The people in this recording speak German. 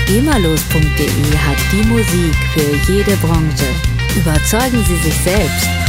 GEMALOS.de hat die Musik für jede Branche. Überzeugen Sie sich selbst